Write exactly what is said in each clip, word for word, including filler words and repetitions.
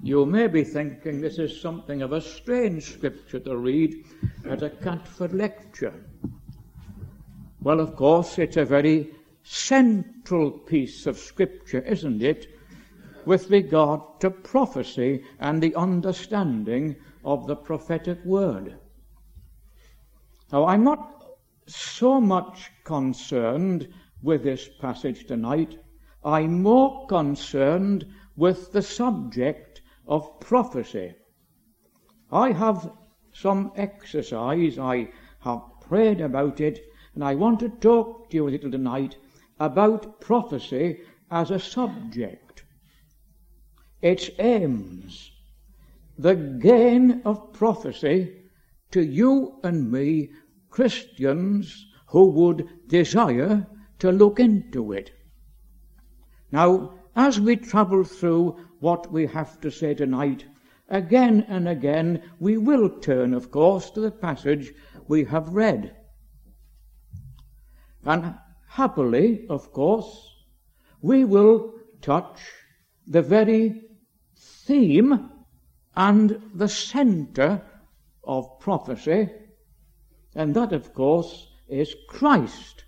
You may be thinking this is something of a strange scripture to read at a Catford lecture. Well, of course, it's a very central piece of scripture, isn't it, with regard to prophecy and the understanding of the prophetic word. Now, I'm not so much concerned with this passage tonight. I'm more concerned with the subject of prophecy. I have some exercise, I have prayed about it, and I want to talk to you a little tonight about prophecy as a subject. Its aims, the gain of prophecy to you and me, Christians who would desire to look into it. Now, as we travel through what we have to say tonight, again and again we will turn, of course, to the passage we have read. And happily, of course, we will touch the very theme and the centre of prophecy, and that, of course, is Christ.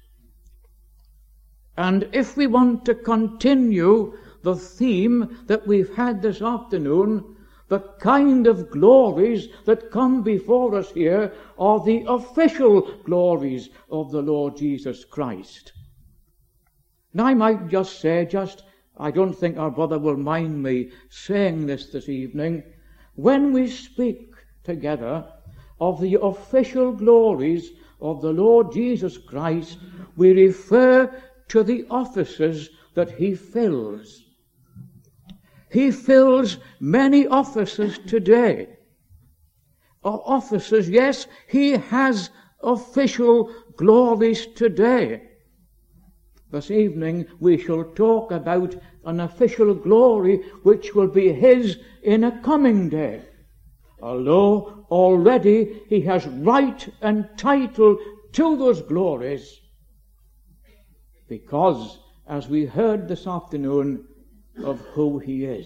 And if we want to continue the theme that we've had this afternoon, the kind of glories that come before us here are the official glories of the Lord Jesus Christ. And I might just say, just, I don't think our brother will mind me saying this this evening, when we speak together of the official glories of the Lord Jesus Christ, we refer to the offices that he fills. He fills many offices today. Offices, yes, he has official glories today. This evening we shall talk about an official glory which will be his in a coming day, although already he has right and title to those glories, because, as we heard this afternoon, of who he is.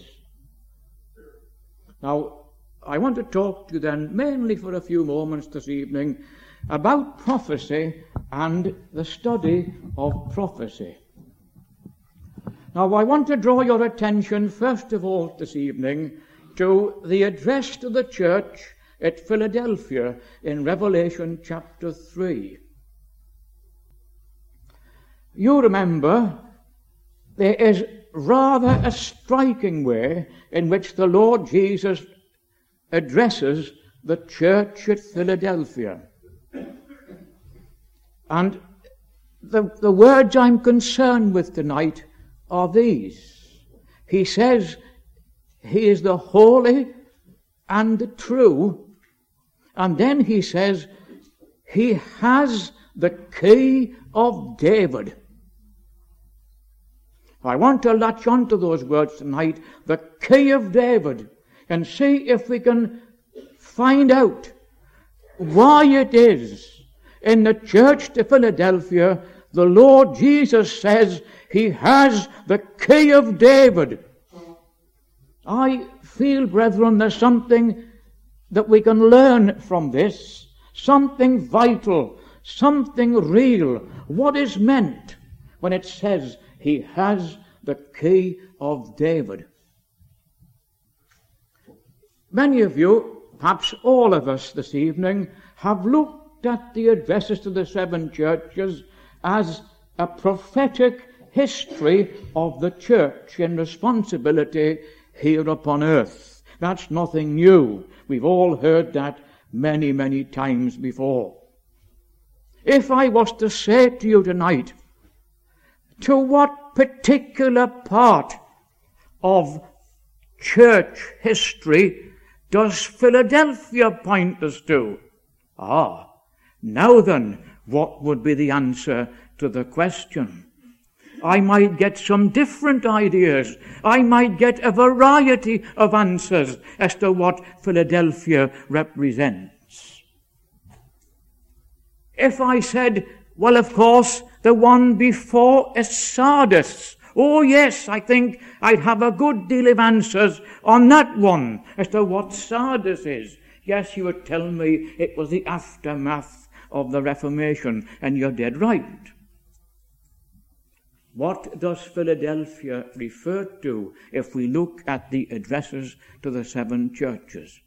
Now, I want to talk to you then, mainly for a few moments this evening, about prophecy and the study of prophecy. Now, I want to draw your attention, first of all, this evening, to the address to the church at Philadelphia in Revelation chapter three. You remember, there is rather a striking way in which the Lord Jesus addresses the church at Philadelphia. And the, the words I'm concerned with tonight are these. He says he is the holy and the true, and then he says he has the key of David. I want to latch on to those words tonight, the key of David, and see if we can find out why it is in the church to Philadelphia the Lord Jesus says he has the key of David. I feel, brethren, there's something that we can learn from this, something vital, something real. What is meant when it says he has the key of David? Many of you, perhaps all of us this evening, have looked at the addresses to the seven churches as a prophetic history of the church in responsibility here upon earth. That's nothing new. We've all heard that many, many times before. If I was to say to you tonight, to what particular part of church history does Philadelphia point us to? Ah, now then, what would be the answer to the question? I might get some different ideas. I might get a variety of answers as to what Philadelphia represents. If I said, well, of course, the one before is Sardis, Oh yes, I think I'd have a good deal of answers on that one as to what Sardis is. Yes, you would tell me it was the aftermath of the Reformation, and you're dead right. What does Philadelphia refer to if we look at the addresses to the seven churches?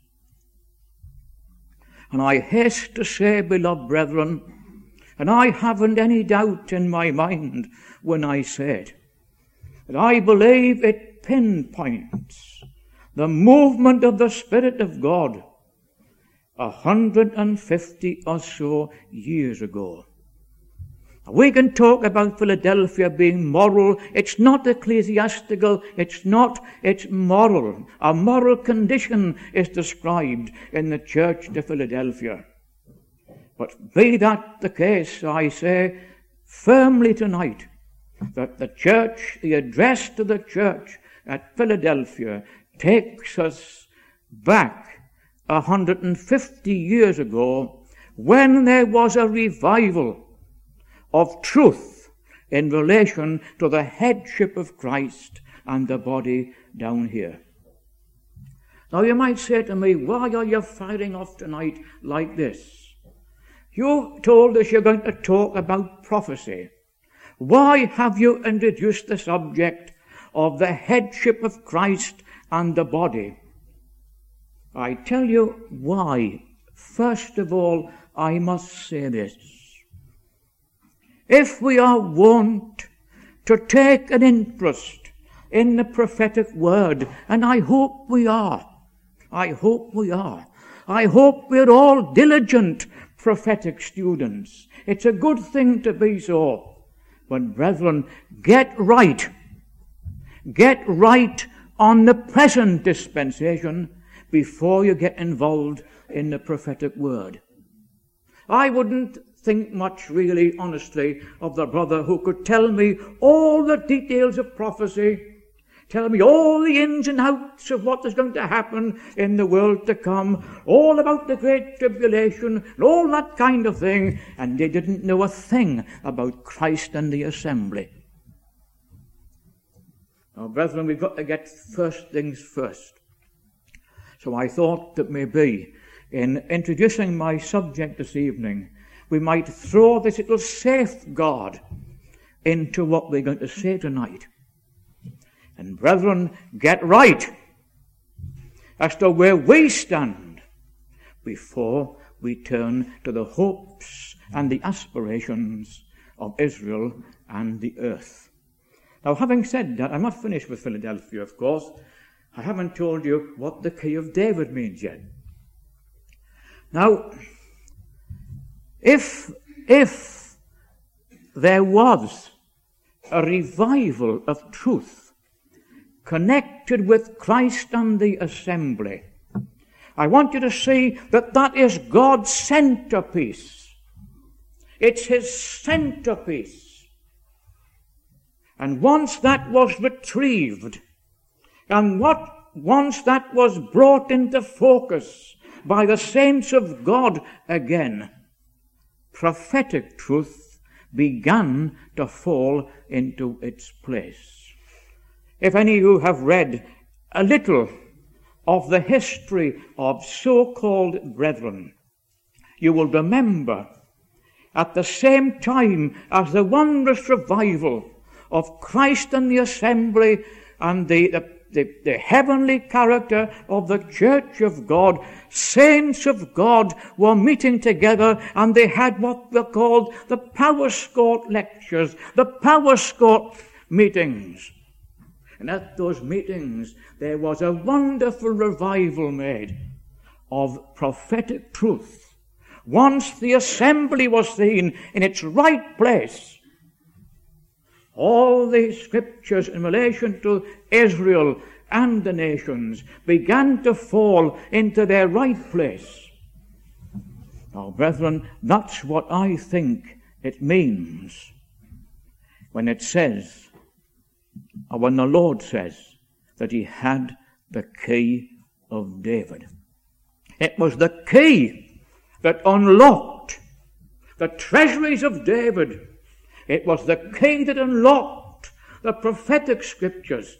And I haste to say, beloved brethren, and I haven't any doubt in my mind when I say it, that I believe it pinpoints the movement of the Spirit of God a hundred and fifty or so years ago. We can talk about Philadelphia being moral. It's not ecclesiastical. It's not. It's moral. A moral condition is described in the church to Philadelphia. But be that the case, I say firmly tonight that the church, the address to the church at Philadelphia, takes us back a hundred and fifty years ago when there was a revival of truth in relation to the headship of Christ and the body down here. Now you might say to me, why are you firing off tonight like this? You told us you're going to talk about prophecy. Why have you introduced the subject of the headship of Christ and the body? I tell you why. First of all, I must say this. If we are wont to take an interest in the prophetic word, and I hope we are, I hope we are, I hope we're all diligent prophetic students. It's a good thing to be so. But brethren, get right. Get right on the present dispensation before you get involved in the prophetic word. I wouldn't think much, really, honestly, of the brother who could tell me all the details of prophecy, tell me all the ins and outs of what is going to happen in the world to come, all about the great tribulation, and all that kind of thing, and they didn't know a thing about Christ and the assembly. Now, brethren, we've got to get first things first. So I thought that maybe in introducing my subject this evening, we might throw this little safeguard into what we're going to say tonight. And brethren, get right as to where we stand before we turn to the hopes and the aspirations of Israel and the earth. Now, having said that, I'm not finished with Philadelphia, of course. I haven't told you what the key of David means yet. Now, if, if there was a revival of truth connected with Christ and the assembly, I want you to see that that is God's centerpiece. It's his centerpiece. And once that was retrieved, and what once that was brought into focus by the saints of God again, prophetic truth began to fall into its place. If any of you have read a little of the history of so-called brethren, you will remember at the same time as the wondrous revival of Christ and the assembly and the, the, the, the heavenly character of the church of God, saints of God were meeting together, and they had what were called the Powerscourt lectures, the Powerscourt meetings. And at those meetings there was a wonderful revival made of prophetic truth. Once the assembly was seen in its right place, all the scriptures in relation to Israel and the nations began to fall into their right place. Now, brethren, that's what I think it means when it says, or when the Lord says, that he had the key of David. It was the key that unlocked the treasuries of David. It was the key that unlocked the prophetic scriptures.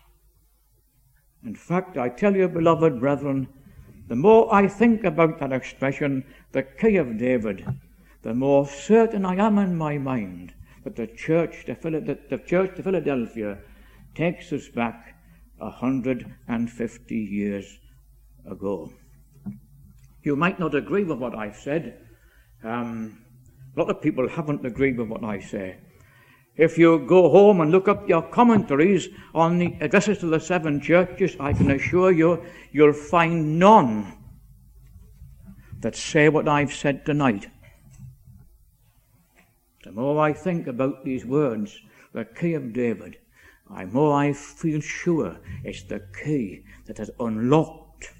In fact, I tell you, beloved brethren, the more I think about that expression, the key of David, the more certain I am in my mind that the church to, Phil- that the church to Philadelphia takes us back a hundred and fifty years ago. You might not agree with what I've said. Um, a lot of people haven't agreed with what I say. If you go home and look up your commentaries on the addresses to the seven churches, I can assure you, you'll find none that say what I've said tonight. The more I think about these words, the key of David, the more I feel sure it's the key that has unlocked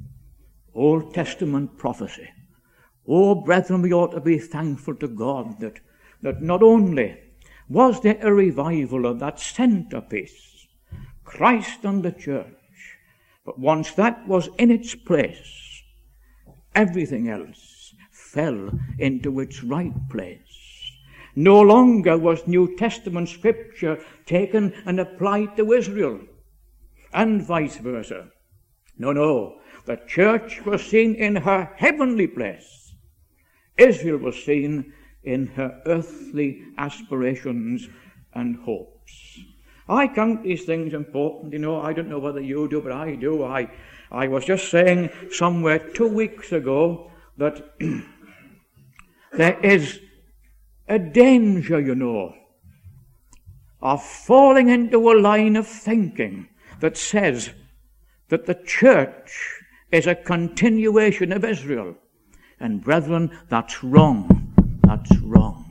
Old Testament prophecy. Oh, brethren, we ought to be thankful to God that, that not only was there a revival of that centerpiece, Christ and the church, but once that was in its place, everything else fell into its right place. No longer was New Testament scripture taken and applied to Israel, and vice versa. No, no, the church was seen in her heavenly place. Israel was seen in her earthly aspirations and hopes. I count these things important, you know. I don't know whether you do, but I do. I, I was just saying somewhere two weeks ago that there is a danger, you know, of falling into a line of thinking that says that the church is a continuation of Israel. And brethren, that's wrong. That's wrong.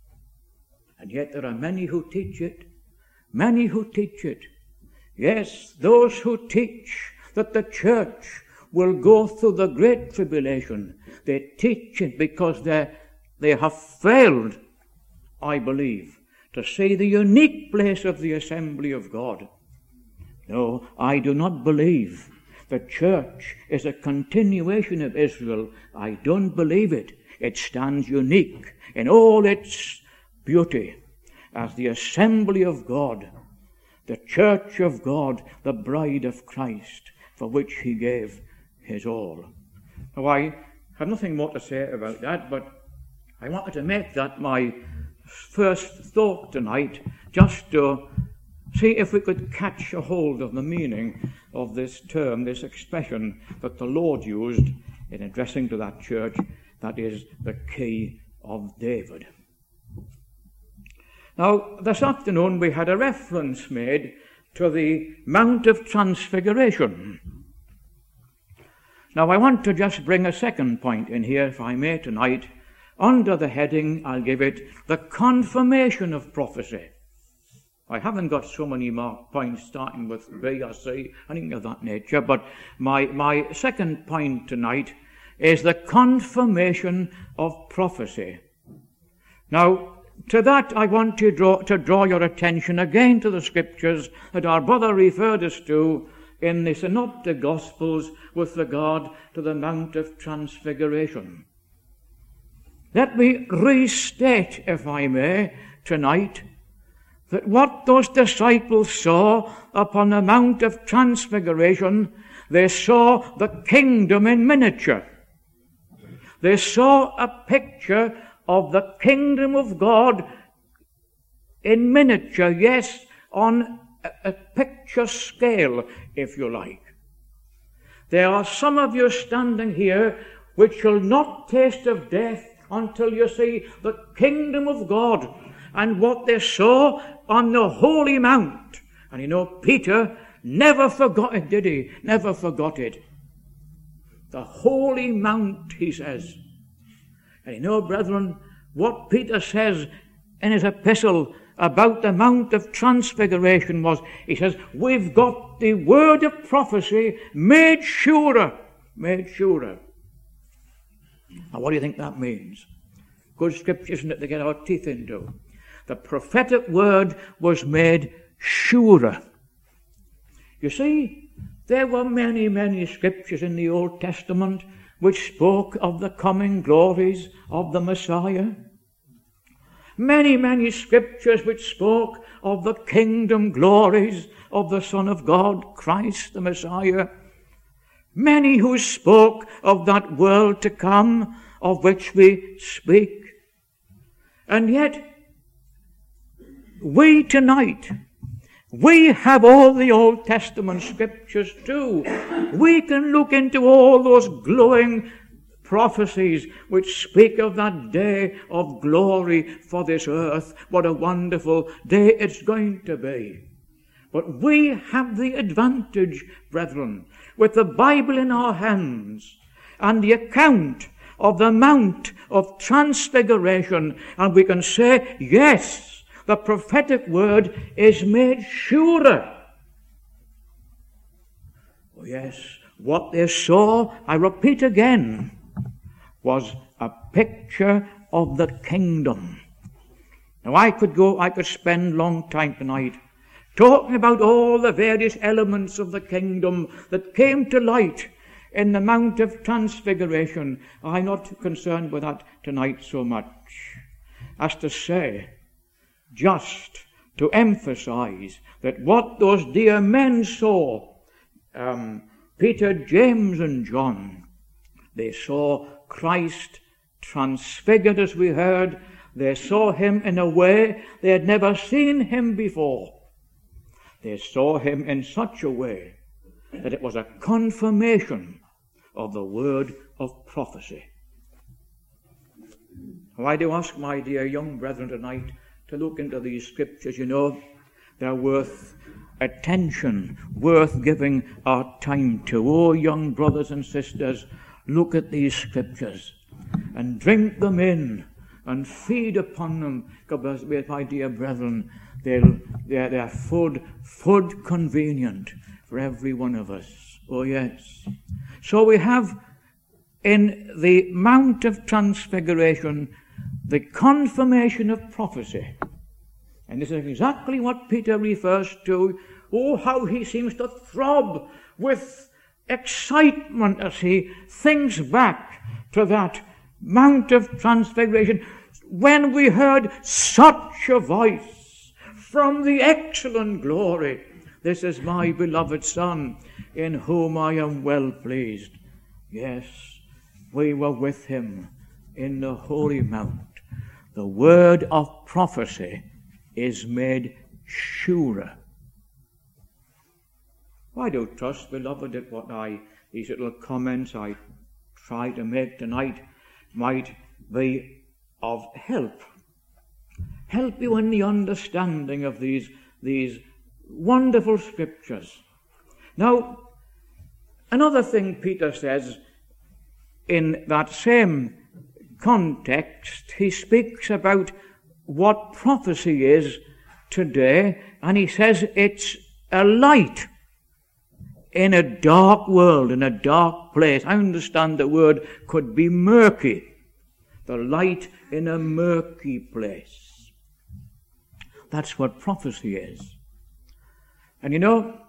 And yet there are many who teach it. Many who teach it. Yes, those who teach that the church will go through the great tribulation, they teach it because they they have failed, I believe, to see the unique place of the assembly of God. No, I do not believe the church is a continuation of Israel. I don't believe it. It stands unique in all its beauty as the assembly of God, the church of God, the bride of Christ, for which he gave his all. Now, I have nothing more to say about that, but I wanted to make that my first thought tonight, just to see if we could catch a hold of the meaning of this term, this expression that the Lord used in addressing to that church, that is the key of David. Now, this afternoon we had a reference made to the Mount of Transfiguration. Now, I want to just bring a second point in here, if I may, tonight. Under the heading, I'll give it, the confirmation of prophecy. I haven't got so many marked points starting with B or C, anything of that nature, but my, my second point tonight is the confirmation of prophecy. Now, to that I want to draw, to draw your attention again to the scriptures that our brother referred us to in the Synoptic Gospels with regard to the Mount of Transfiguration. Let me restate, if I may, tonight, that what those disciples saw upon the Mount of Transfiguration, they saw the kingdom in miniature. They saw a picture of the kingdom of God in miniature, yes, on a, a picture scale, if you like. There are some of you standing here which shall not taste of death until you see the kingdom of God and what they saw on the Holy Mount. And you know, Peter never forgot it, did he? Never forgot it. The Holy Mount, he says. And you know, brethren, what Peter says in his epistle about the Mount of Transfiguration was, he says, we've got the word of prophecy made surer, made surer. Now, what do you think that means? Good scripture, isn't it, to get our teeth into? The prophetic word was made surer. You see, there were many, many scriptures in the Old Testament which spoke of the coming glories of the Messiah. Many, many scriptures which spoke of the kingdom glories of the Son of God, Christ the Messiah. Many who spoke of that world to come, of which we speak. And yet, we tonight, we have all the Old Testament scriptures too. We can look into all those glowing prophecies which speak of that day of glory for this earth. What a wonderful day it's going to be. But we have the advantage, brethren, with the Bible in our hands and the account of the Mount of Transfiguration, and we can say, yes, the prophetic word is made surer. Oh yes, what they saw, I repeat again, was a picture of the kingdom. Now I could go, I could spend long time tonight talking about all the various elements of the kingdom that came to light in the Mount of Transfiguration. I'm not concerned with that tonight so much as to say, just to emphasize that what those dear men saw, um, Peter, James and John, they saw Christ transfigured, as we heard. They saw him in a way they had never seen him before. They saw him in such a way that it was a confirmation of the word of prophecy. Why do you ask, my dear young brethren, tonight to look into these scriptures? You know, they're worth attention, worth giving our time to. Oh, young brothers and sisters, look at these scriptures and drink them in and feed upon them, because, my dear brethren, they'll, they're, they're food, food convenient for every one of us. Oh, yes. So we have in the Mount of Transfiguration the confirmation of prophecy. And this is exactly what Peter refers to. Oh, how he seems to throb with excitement as he thinks back to that Mount of Transfiguration, when we heard such a voice from the excellent glory, "This is my beloved Son, in whom I am well pleased." Yes, we were with him in the Holy Mount. The word of prophecy is made surer. I do trust, beloved, that what I, these little comments I try to make tonight might be of help. Help you in the understanding of these, these wonderful scriptures. Now, another thing Peter says in that same context, he speaks about what prophecy is today, and he says it's a light in a dark world, in a dark place. I understand the word could be murky. The light in a murky place. That's what prophecy is. And you know,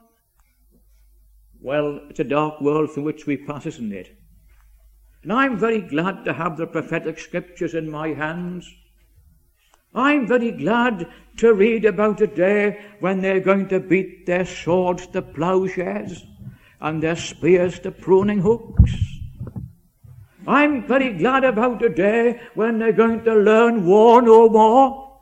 well, it's a dark world through which we pass, isn't it? And I'm very glad to have the prophetic scriptures in my hands. I'm very glad to read about a day when they're going to beat their swords to plowshares and their spears to pruning hooks. I'm very glad about a day when they're going to learn war no more.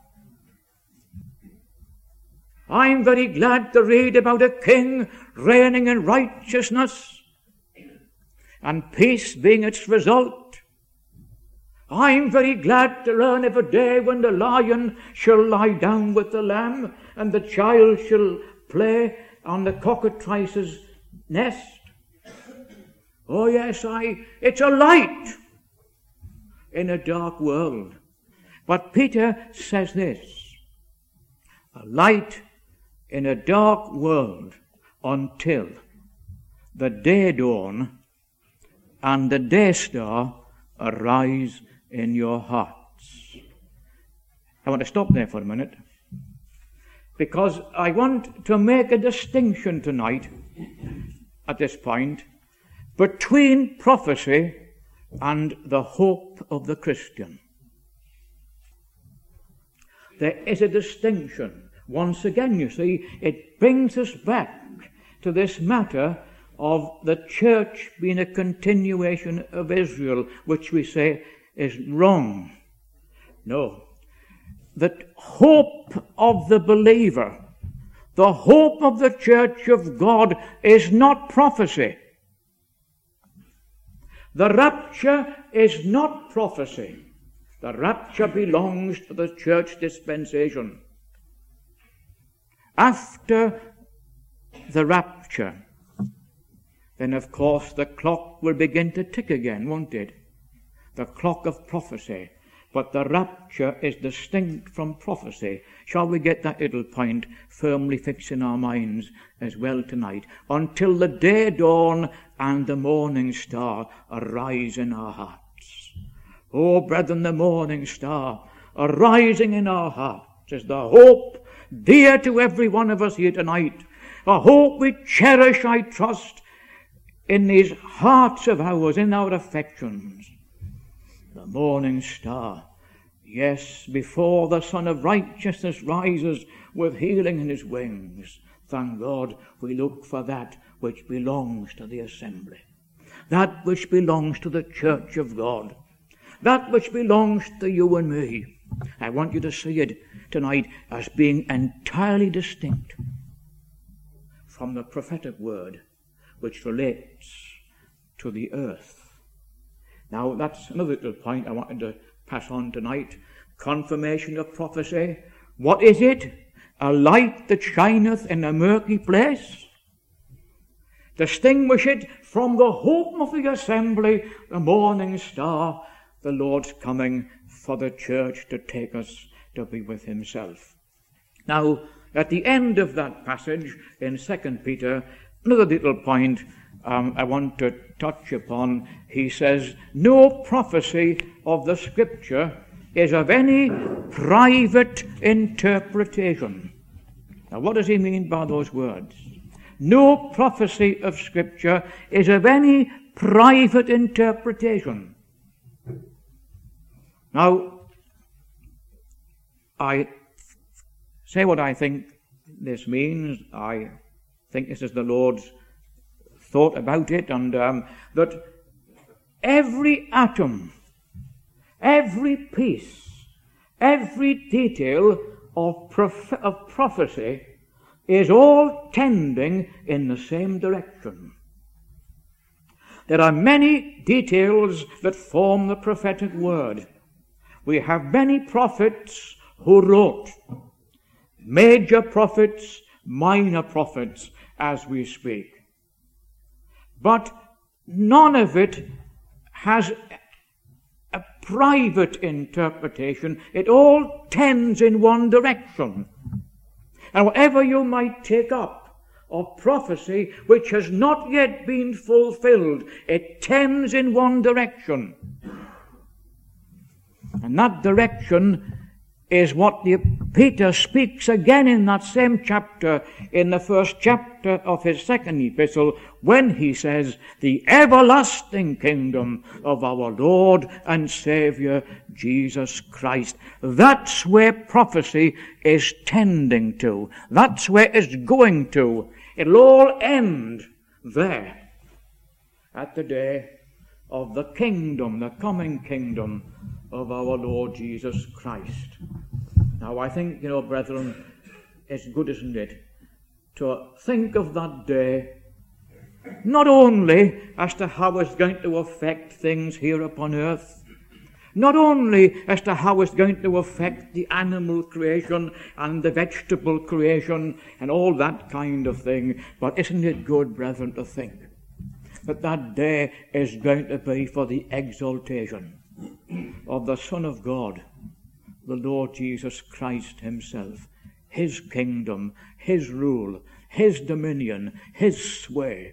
I'm very glad to read about a king reigning in righteousness and peace being its result. I'm very glad to learn of a day when the lion shall lie down with the lamb and the child shall play on the cockatrice's nest. Oh yes, I, it's a light in a dark world. But Peter says this, a light in a dark world until the day dawn and the day star arise in your hearts. I want to stop there for a minute, because I want to make a distinction tonight at this point between prophecy and the hope of the Christian. there is a distinction. Once again, you see, it brings us back to this matter of the church being a continuation of Israel, which we say is wrong. No. The hope of the believer, the hope of the church of God, is not prophecy. The rapture is not prophecy. The rapture belongs to the church dispensation. After the rapture, then of course the clock will begin to tick again, won't it? The clock of prophecy. But the rapture is distinct from prophecy. Shall we get that little point firmly fixed in our minds as well tonight? Until the day dawn and the morning star arise in our hearts. Oh, brethren, the morning star arising in our hearts is the hope dear to every one of us here tonight. A hope we cherish, I trust, in these hearts of ours, in our affections. The morning star, yes, before the Son of Righteousness rises with healing in his wings, thank God we look for that which belongs to the assembly, that which belongs to the church of God, that which belongs to you and me. I want you to see it tonight as being entirely distinct from the prophetic word which relates to the earth. Now, that's another little point I wanted to pass on tonight. Confirmation of prophecy. What is it? A light that shineth in a murky place. Distinguish it from the hope of the assembly, the morning star, the Lord's coming for the church to take us to be with himself. Now, at the end of that passage in Second Peter, another little point Um, I want to touch upon. He says, no prophecy of the Scripture is of any private interpretation. Now, what does he mean by those words? No prophecy of Scripture is of any private interpretation. Now, I say what I think this means. I think this is the Lord's thought about it, and um, that every atom, every piece, every detail of, prof- of prophecy is all tending in the same direction. There are many details that form the prophetic word. We have many prophets who wrote, major prophets, minor prophets, as we speak. But none of it has a private interpretation. It all tends in one direction. And whatever you might take up of prophecy which has not yet been fulfilled, it tends in one direction. And that direction is what the, Peter speaks again in that same chapter, in the first chapter of his second epistle, when he says, the everlasting kingdom of our Lord and Saviour Jesus Christ. That's where prophecy is tending to. That's where it's going to. It'll all end there at the day of the kingdom, the coming kingdom of our Lord Jesus Christ. Now, I think, you know, brethren, it's good, isn't it, to think of that day not only as to how it's going to affect things here upon earth, not only as to how it's going to affect the animal creation and the vegetable creation and all that kind of thing, but isn't it good, brethren, to think that that day is going to be for the exaltation of the Son of God, the Lord Jesus Christ himself, his kingdom, his rule, his dominion, his sway.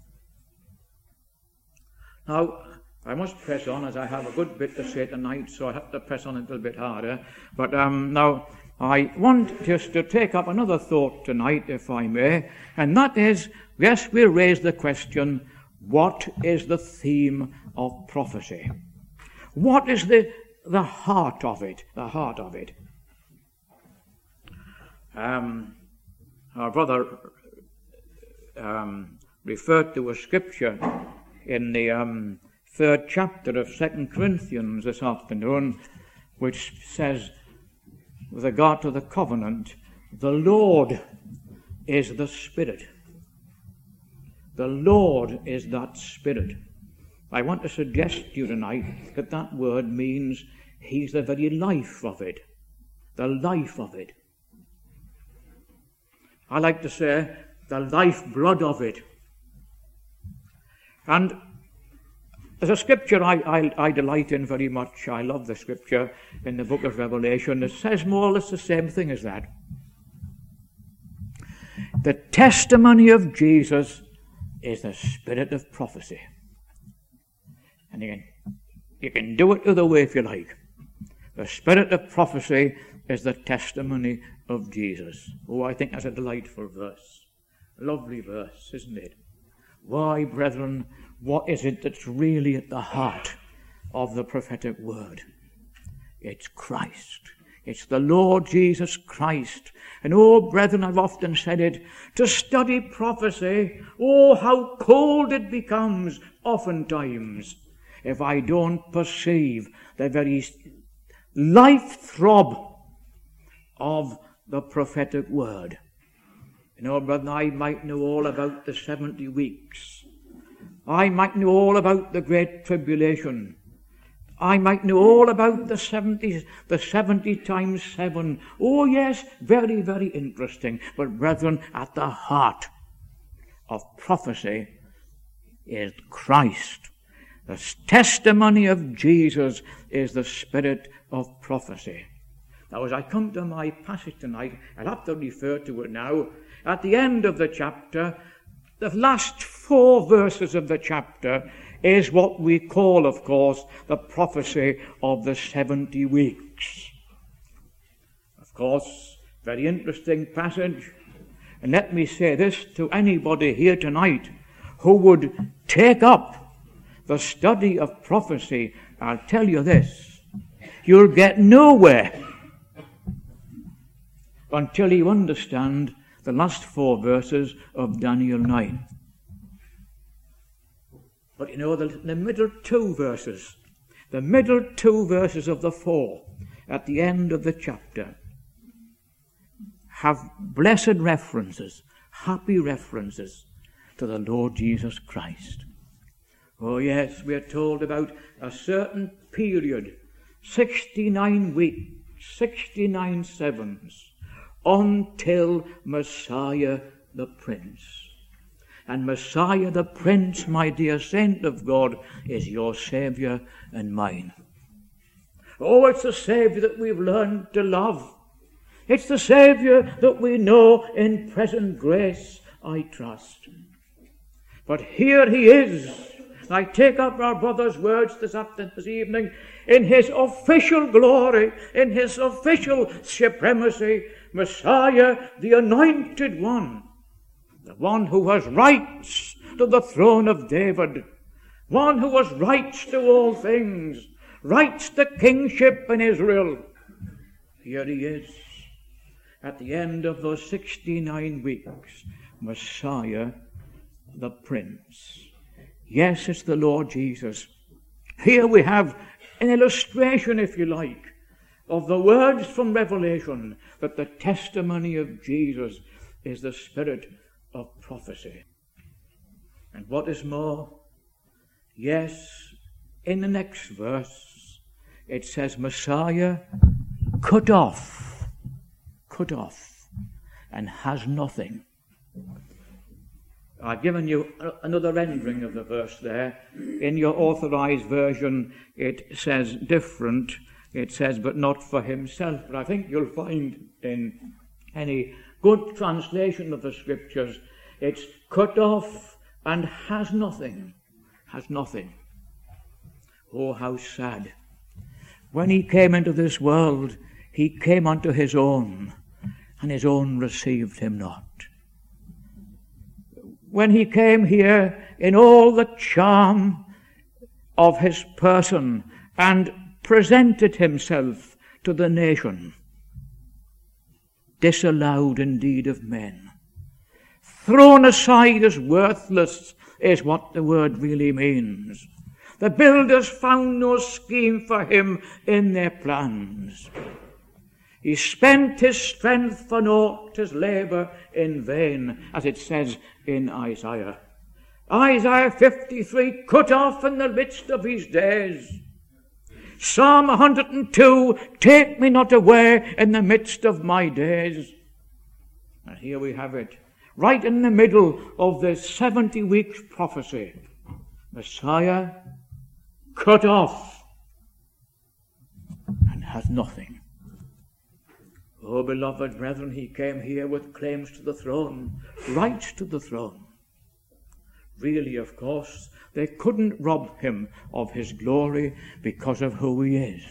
Now, I must press on, as I have a good bit to say tonight, so I have to press on a little bit harder. But um, now, I want just to take up another thought tonight, if I may, and that is, yes, we'll raise the question, what is the theme of prophecy? What is the, the heart of it? The heart of it. Um, our brother um, referred to a scripture in the um, third chapter of Second Corinthians this afternoon, which says, with regard to the covenant, the Lord is the Spirit. The Lord is that Spirit. I want to suggest to you tonight that that word means He's the very life of it. The life of it. I like to say the lifeblood of it. And there's a scripture I, I, I delight in very much. I love the scripture in the book of Revelation. It says more or less the same thing as that. The testimony of Jesus is the spirit of prophecy. And you can, you can do it either way if you like. The spirit of prophecy is the testimony of Jesus. Oh, I think that's a delightful verse. Lovely verse, isn't it? Why, brethren, what is it that's really at the heart of the prophetic word? It's Christ. It's the Lord Jesus Christ. And oh, brethren, I've often said it, to study prophecy, oh, how cold it becomes oftentimes if I don't perceive the very life throb of the prophetic word. You know, brethren, I might know all about the seventy weeks. I might know all about the great tribulation. I might know all about the seventy, the seventy times seven. Oh yes, very, very interesting. But brethren, at the heart of prophecy is Christ. The testimony of Jesus is the spirit of prophecy. Now, as I come to my passage tonight, I'll have to refer to it now. At the end of the chapter, the last four verses of the chapter is what we call, of course, the prophecy of the seventy weeks. Of course, very interesting passage. And let me say this to anybody here tonight who would take up the study of prophecy. I'll tell you this, you'll get nowhere until you understand the last four verses of Daniel nine. But you know, the, the middle two verses, the middle two verses of the four at the end of the chapter have blessed references, happy references to the Lord Jesus Christ. Oh yes, we are told about a certain period, sixty-nine weeks, sixty-nine sevens, until Messiah the Prince. And Messiah the Prince, my dear saint of God, is your Saviour and mine. Oh, it's the Saviour that we've learned to love. It's the Saviour that we know in present grace, I trust. But here he is. I take up our brother's words this afternoon, this evening, in his official glory, in his official supremacy, Messiah, the Anointed One, the one who has rights to the throne of David, one who has rights to all things, rights to kingship in Israel. Here he is, at the end of those sixty-nine weeks, Messiah the Prince. Yes, it's the Lord Jesus. Here we have an illustration, if you like, of the words from Revelation that the testimony of Jesus is the spirit of prophecy. And what is more, yes, in the next verse it says Messiah cut off, cut off, and has nothing. I've given you another rendering of the verse there. In your authorized version it says different. It says, but not for himself. But I think you'll find in any good translation of the scriptures, it's cut off and has nothing. Has nothing. Oh, how sad. When he came into this world, he came unto his own, and his own received him not. When he came here in all the charm of his person and presented himself to the nation, disallowed indeed of men. Thrown aside as worthless is what the word really means. The builders found no scheme for him in their plans. He spent his strength for naught, his labour in vain, as it says in Isaiah. Isaiah fifty-three, cut off in the midst of his days. Psalm one hundred two, take me not away in the midst of my days. And here we have it, right in the middle of this seventy weeks prophecy. Messiah cut off and has nothing. Oh, beloved brethren, he came here with claims to the throne, rights to the throne. Really, of course, they couldn't rob him of his glory because of who he is.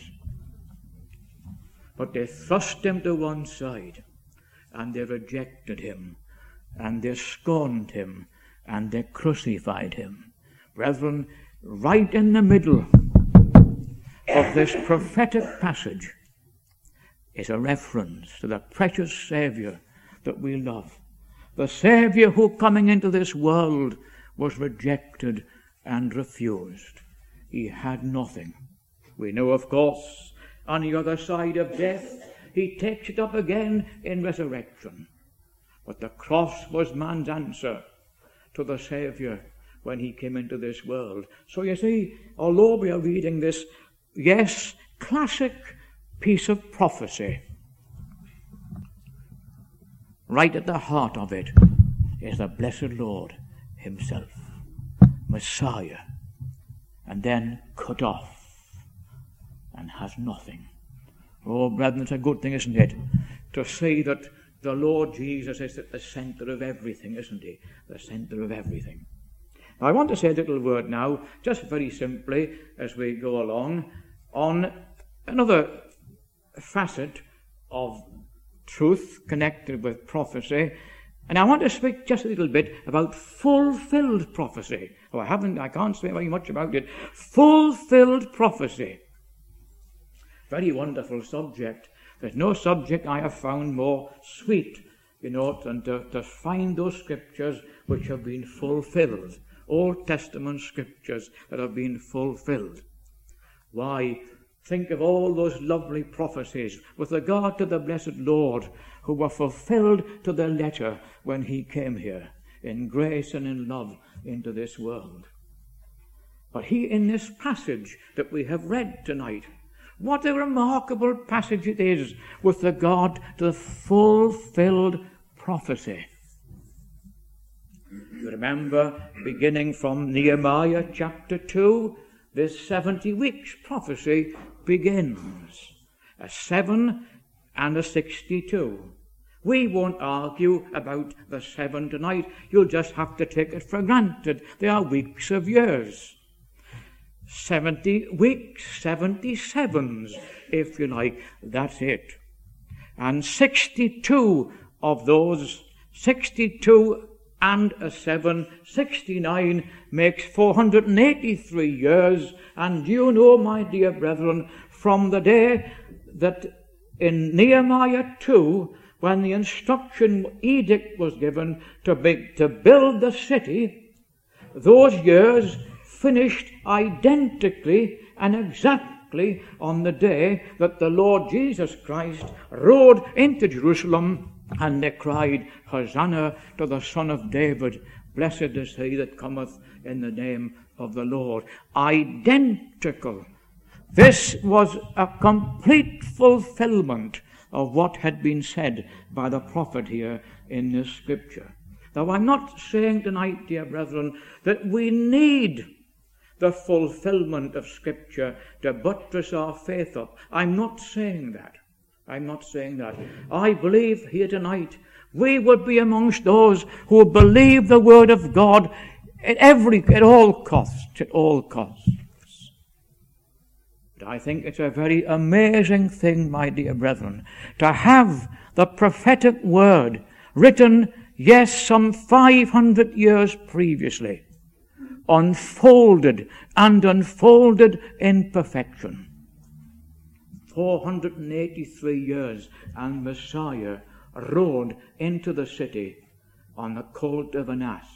But they thrust him to one side, and they rejected him, and they scorned him, and they crucified him. Brethren, right in the middle of this prophetic passage is a reference to the precious Saviour that we love. The Saviour who, coming into this world, was rejected and refused. He had nothing. We know, of course, on the other side of death, he takes it up again in resurrection. But the cross was man's answer to the Saviour when he came into this world. So you see, although we are reading this, yes, classic piece of prophecy, right at the heart of it is the blessed Lord himself, Messiah, and then cut off and has nothing. Oh, brethren, it's a good thing, isn't it, to see that the Lord Jesus is at the centre of everything, isn't he? The centre of everything. Now, I want to say a little word now, just very simply, as we go along, on another facet of truth connected with prophecy. And I want to speak just a little bit about fulfilled prophecy. Oh, I haven't, I can't say very much about it. Fulfilled prophecy. Very wonderful subject. There's no subject I have found more sweet, you know, than to, to find those scriptures which have been fulfilled. Old Testament scriptures that have been fulfilled. Why, think of all those lovely prophecies with regard to the blessed Lord who were fulfilled to the letter when he came here in grace and in love into this world. But he, in this passage that we have read tonight, what a remarkable passage it is with regard to the fulfilled prophecy. You remember, beginning from Nehemiah chapter two, this seventy weeks prophecy begins. A seven and a sixty-two. We won't argue about the seven tonight. You'll just have to take it for granted. They are weeks of years. Seventy weeks, seventy sevens, if you like. That's it. And sixty-two of those, sixty-two and a seven, sixty-nine, makes four hundred eighty-three years. And you know, my dear brethren, from the day that in Nehemiah two, when the instruction edict was given to, be, to build the city, those years finished identically and exactly on the day that the Lord Jesus Christ rode into Jerusalem, and they cried, Hosanna to the Son of David, blessed is he that cometh in the name of the Lord. Identical. This was a complete fulfillment of what had been said by the prophet here in this scripture. Now, I'm not saying tonight, dear brethren, that we need the fulfillment of scripture to buttress our faith up. I'm not saying that. I'm not saying that. I believe here tonight we would be amongst those who believe the word of God at every, at all costs, at all costs. But I think it's a very amazing thing, my dear brethren, to have the prophetic word written, yes, some five hundred years previously, unfolded and unfolded in perfection. four hundred eighty-three years, and Messiah rode into the city on the colt of an ass.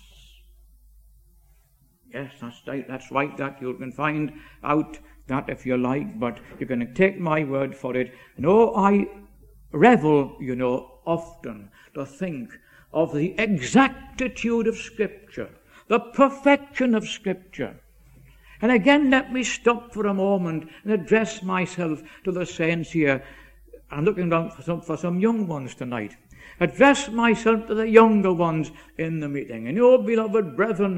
Yes, that's right, that's right, that you can find out that if you like, but you can take my word for it. No, I revel, you know, often to think of the exactitude of Scripture, the perfection of Scripture. And again, let me stop for a moment and address myself to the saints here. I'm looking around for some, for some young ones tonight. Address myself to the younger ones in the meeting. And oh, beloved brethren,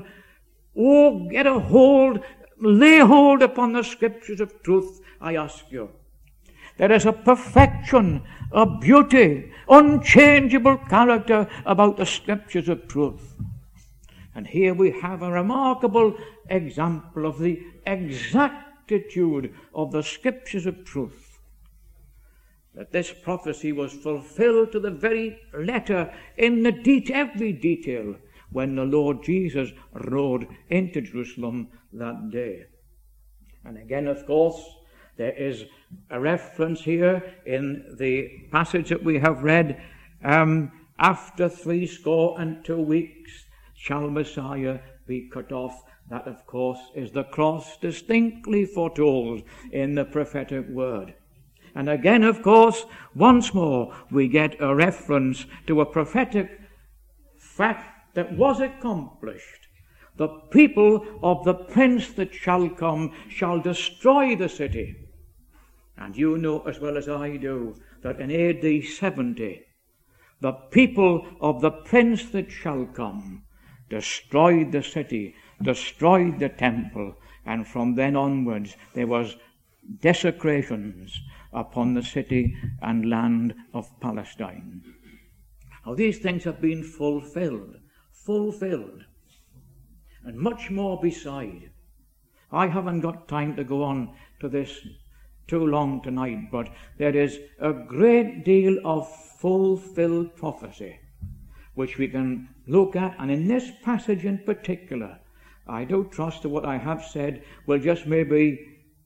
oh, get a hold, lay hold upon the Scriptures of truth, I ask you. There is a perfection, a beauty, unchangeable character about the Scriptures of truth. And here we have a remarkable example of the exactitude of the Scriptures of truth. That this prophecy was fulfilled to the very letter, in the de- every detail, when the Lord Jesus rode into Jerusalem that day. And again, of course, there is a reference here in the passage that we have read, um, after threescore and two weeks shall Messiah be cut off. That, of course, is the cross distinctly foretold in the prophetic word. And again, of course, once more, we get a reference to a prophetic fact that was accomplished. The people of the prince that shall come shall destroy the city. And you know as well as I do that in A D seventy, the people of the prince that shall come destroyed the city, destroyed the temple, and from then onwards there was desecrations upon the city and land of Palestine. Now these things have been fulfilled, fulfilled, and much more beside. I haven't got time to go on to this too long tonight, but there is a great deal of fulfilled prophecy which we can look at, and in this passage in particular, I do trust that what I have said will just maybe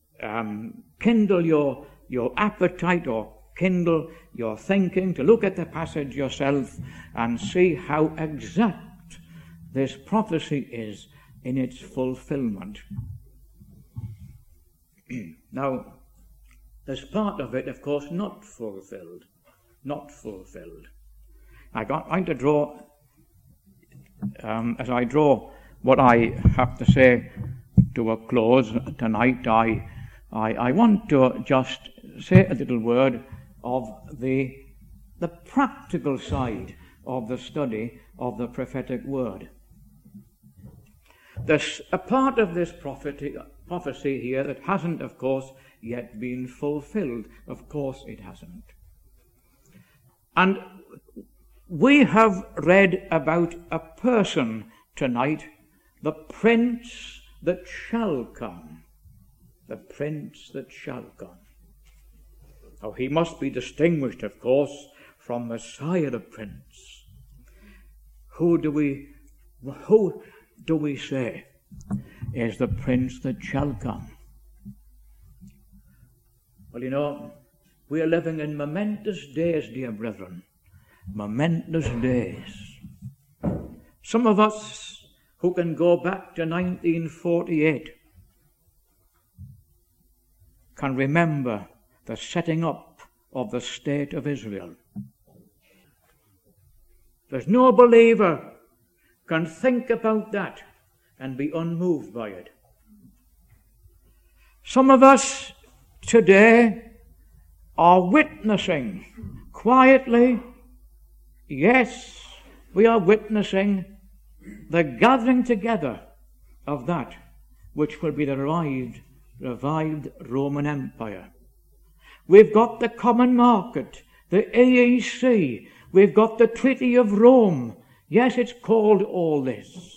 um, kindle your, your appetite or kindle your thinking to look at the passage yourself and see how exact this prophecy is in its fulfillment. Now, there's part of it, of course, not fulfilled. Not fulfilled. I got trying to draw, um, as I draw what I have to say to a close tonight, I, I, I want to just say a little word of the, the practical side of the study of the prophetic word. There's a part of this prophecy, prophecy here that hasn't, of course, yet been fulfilled. Of course it hasn't. And we have read about a person tonight, the prince that shall come. The prince that shall come. Now he must be distinguished, of course, from Messiah the prince. Who do we, who do we say is the prince that shall come? Well, you know, we are living in momentous days, dear brethren. Momentous days. Some of us who can go back to nineteen forty-eight can remember the setting up of the state of Israel. There's no believer can think about that and be unmoved by it. Some of us today are witnessing quietly, yes, we are witnessing the gathering together of that which will be the revived, revived Roman Empire. We've got the common market, the A E C, we've got the Treaty of Rome. Yes, it's called all this.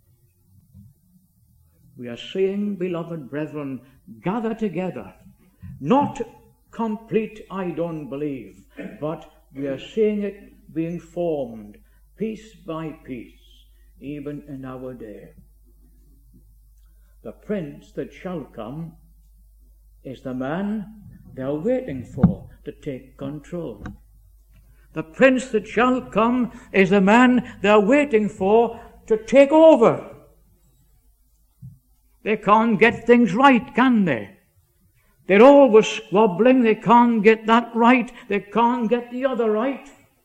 We are seeing, beloved brethren, gather together. Not complete, I don't believe, but we are seeing it being formed piece by piece, even in our day. The prince that shall come is the man they are waiting for to take control. The prince that shall come is the man they're waiting for to take over. They can't get things right, can they? They're always squabbling. They can't get that right. They can't get the other right.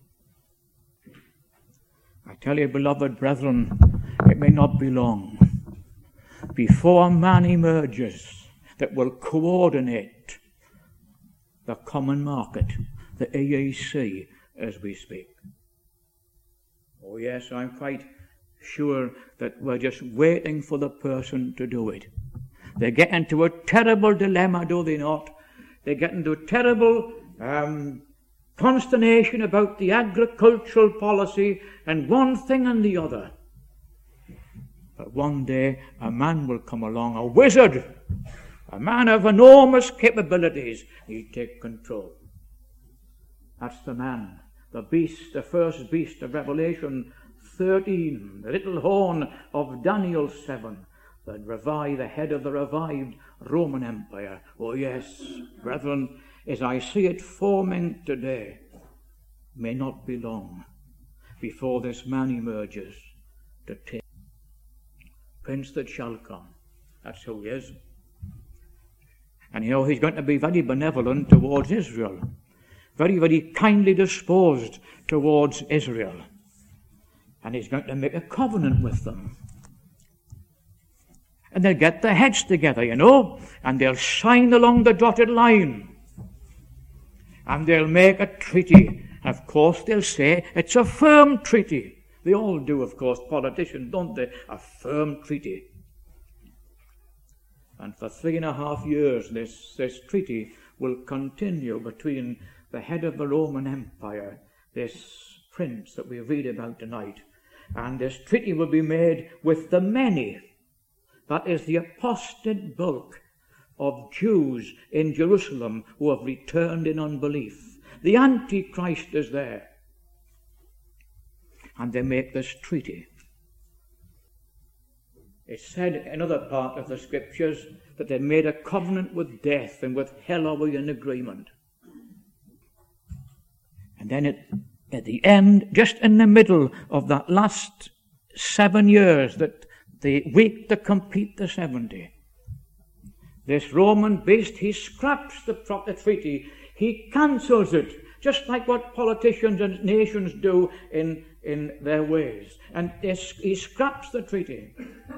I tell you, beloved brethren, it may not be long before a man emerges that will coordinate the common market, the E E C, as we speak. Oh yes, I'm quite sure that we're just waiting for the person to do it. They get into a terrible dilemma, do they not? They get into a terrible um, consternation about the agricultural policy and one thing and the other. But one day a man will come along, a wizard, a man of enormous capabilities. He'd take control. That's the man, the beast, the first beast of Revelation thirteen, the little horn of Daniel seven, that revive the head of the revived Roman Empire. Oh yes, brethren, as I see it forming today, may not be long before this man emerges to take prince that shall come. That's who he is. And you know, he's going to be very benevolent towards Israel, very, very kindly disposed towards Israel. And he's going to make a covenant with them. And they'll get their heads together, you know, and they'll sign along the dotted line. And they'll make a treaty. And of course, they'll say it's a firm treaty. They all do, of course, politicians, don't they? A firm treaty. And for three and a half years, this, this treaty will continue between the head of the Roman Empire, this prince that we read about tonight, and this treaty will be made with the many. That is the apostate bulk of Jews in Jerusalem who have returned in unbelief. The Antichrist is there. And they make this treaty. It's said in another part of the scriptures that they made a covenant with death, and with hell are we in agreement. And then it, at the end, just in the middle of that last seven years, that the week to complete the seventy, this Roman beast, he scraps the, the treaty. He cancels it, just like what politicians and nations do in, in their ways. And he scraps the treaty.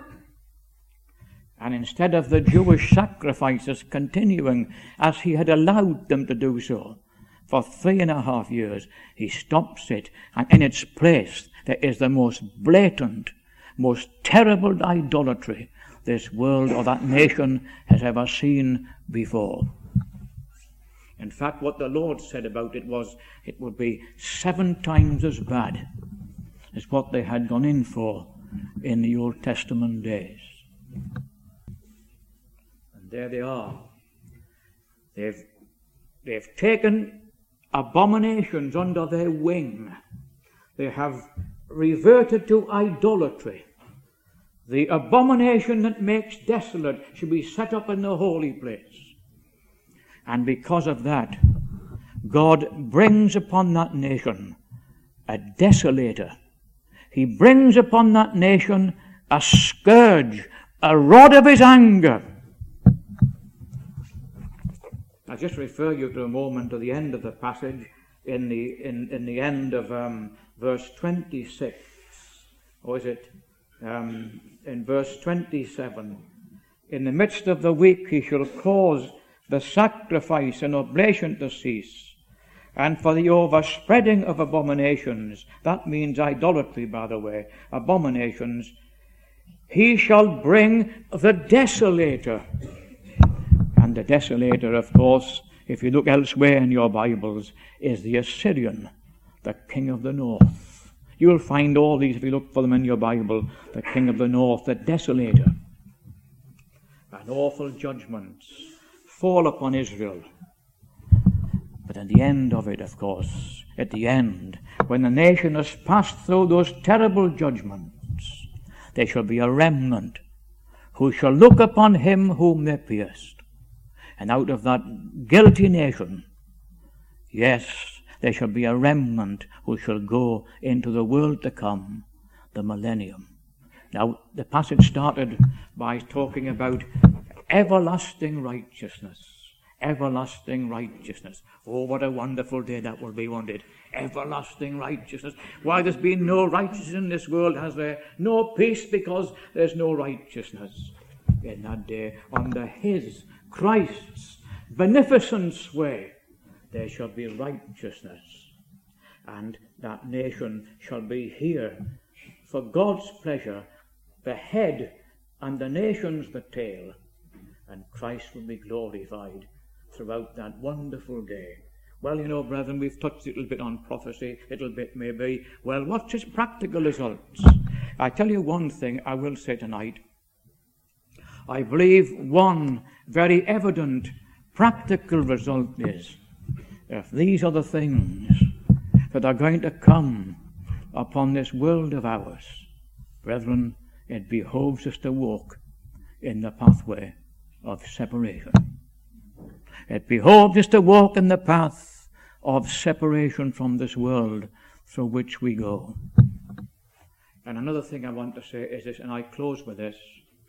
And instead of the Jewish sacrifices continuing as he had allowed them to do so for three and a half years, he stops it, and in its place there is the most blatant, most terrible idolatry this world or that nation has ever seen before. In fact, what the Lord said about it was it would be seven times as bad as what they had gone in for in the Old Testament days. And there they are. They've, they've taken abominations under their wing. They have reverted to idolatry. The abomination that makes desolate should be set up in the holy place. And because of that, God brings upon that nation a desolator. He brings upon that nation a scourge, a rod of his anger. I'll just refer you to a moment to the end of the passage, in the in, in the end of um, verse twenty-six. Or is it um, in verse twenty-seven? In the midst of the week he shall cause the sacrifice and oblation to cease, and for the overspreading of abominations, that means idolatry, by the way, abominations, he shall bring the desolator. And the desolator, of course, if you look elsewhere in your Bibles, is the Assyrian, the king of the north. You'll find all these if you look for them in your Bible, the king of the north, the desolator. And awful judgments fall upon Israel. But at the end of it, of course, at the end, when the nation has passed through those terrible judgments, there shall be a remnant who shall look upon him whom they pierced. And out of that guilty nation, yes, there shall be a remnant who shall go into the world to come, the millennium. Now, the passage started by talking about everlasting righteousness. Everlasting righteousness. Oh, what a wonderful day that will be, won't it? Everlasting righteousness. Why, there's been no righteousness in this world, has there? No peace, because there's no righteousness. In that day, under his, Christ's beneficent way, there shall be righteousness. And that nation shall be here for God's pleasure, the head, and the nations the tail. And Christ will be glorified throughout that wonderful day. Well, you know, brethren, we've touched a little bit on prophecy, a little bit maybe. Well, what's its practical results? I tell you one thing I will say tonight. I believe one very evident practical result is, if these are the things that are going to come upon this world of ours, brethren, it behoves us to walk in the pathway of separation. It behoves us to walk in the path of separation from this world through which we go. And another thing I want to say is this, and I close with this.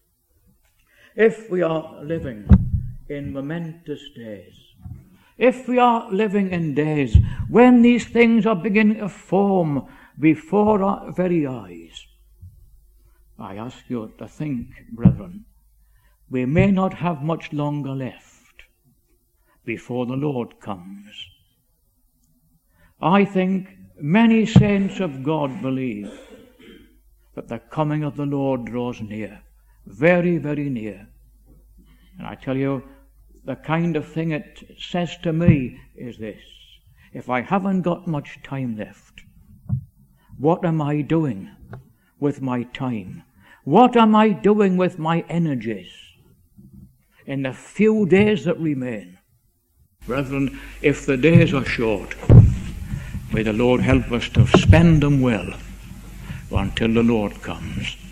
If we are living in momentous days, if we are living in days when these things are beginning to form before our very eyes, I ask you to think, brethren, we may not have much longer left before the Lord comes. I think many saints of God believe that the coming of the Lord draws near, very, very near. And I tell you, the kind of thing it says to me is this: if I haven't got much time left, what am I doing with my time? What am I doing with my energies in the few days that remain? Brethren, if the days are short, may the Lord help us to spend them well until the Lord comes.